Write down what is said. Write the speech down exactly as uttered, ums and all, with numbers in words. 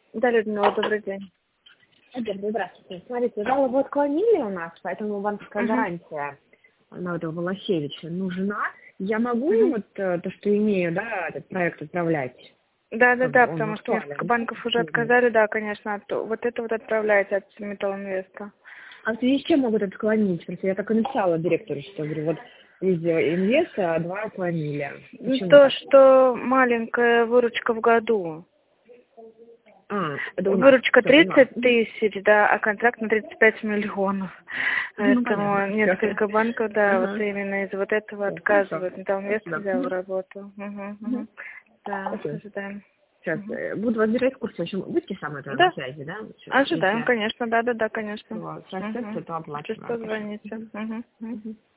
Да, Людмила, добрый день. Надежда, здравствуйте. Смотрите, жалобу отклонили у нас, поэтому банковская Угу. гарантия на этого Волосевича нужна. Я могу Угу. вот э, то, что имею, да, этот проект отправлять? Да, да, Как бы да, он потому что несколько актуален. банков уже отказали, да, конечно, от- вот это вот отправляется от Металлинвеста. А в связи с чем могут отклонить? Просто я так и написала директору, что говорю, вот из инвеста а два отклонили. Ну, Почему то, так? что маленькая выручка в году. А, это у нас. Выручка Всё, поняла. тридцать тысяч, да, а контракт на тридцать пять миллионов. Ну, понятно. Поэтому несколько банков, да, вот Ага. именно из вот этого Всё, хорошо. отказывают. Металлинвест Спасибо. взял в работу. Угу, угу. Мгм. Да, Окей. ожидаем. Сейчас Мгм. э, буду вас держать в курсе. В общем, будьте со мной тогда на Да, связи, да? Всё, ожидаем, если конечно, да, да, да, конечно. вот, соответственно, Угу. то Если оплачиваем. что, Спасибо. звоните. Угу. Мгм.